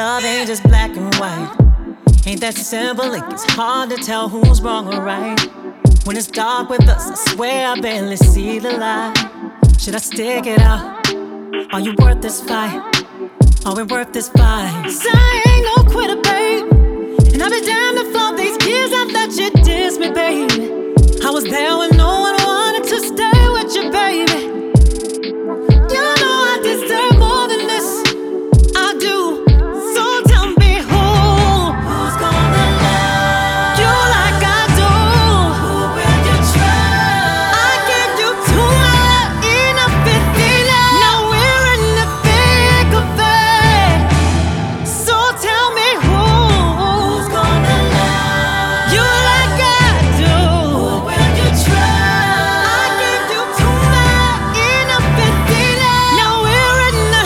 Love ain't just black and white. Ain't that simple? It gets hard to tell who's wrong or right. When it's dark with us, I swear I barely see the light. Should I stick it out? Are you worth this fight? Are we worth this fight? 'Cause I ain't no quitter, babe. And I'll be damned if all these years I let you diss me, babe. I was there when no one wanted to stay with you, baby. You know I deserve more than this. I do. So tell me who's gonna love you like I do? Who will you trust? I give you too much, enough is enough. Now we're in the thick of it. So tell me who's gonna love you like I do? Who will you trust? I give you too much, enough is enough. Now we're in the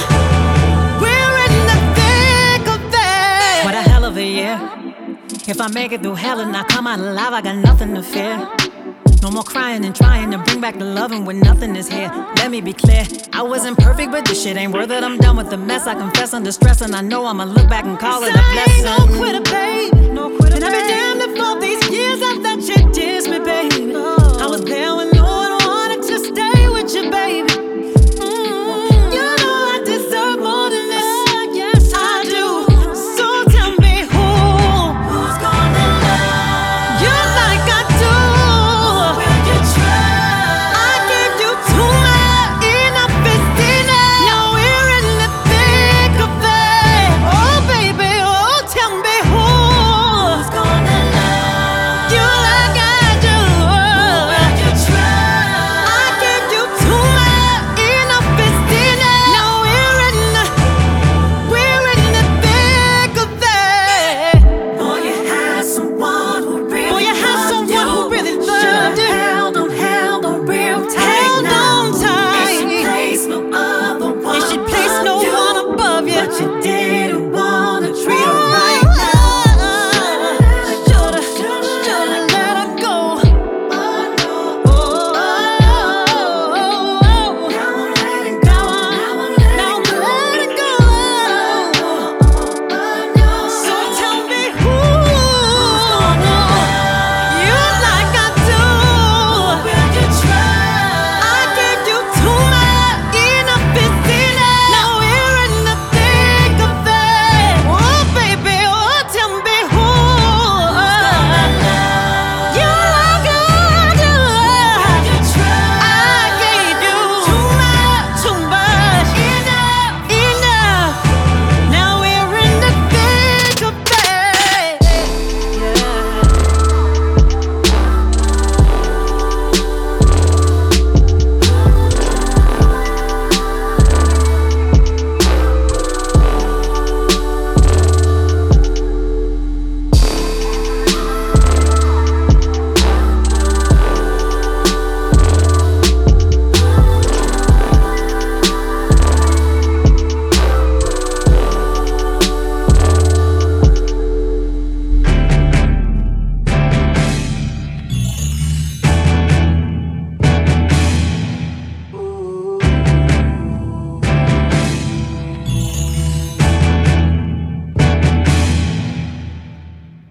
thick of it. What a hell of a year. If I make it through hell and I come out alive, I got nothing to fear. No more crying and trying to bring back the loving when nothing is here. Let me be clear, I wasn't perfect, but this shit ain't worth it. I'm done with the mess. I confess under stress, and I know I'ma look back and call it a blessing. I ain't no quitter, babe. No quitter, and I'll be damned if all these years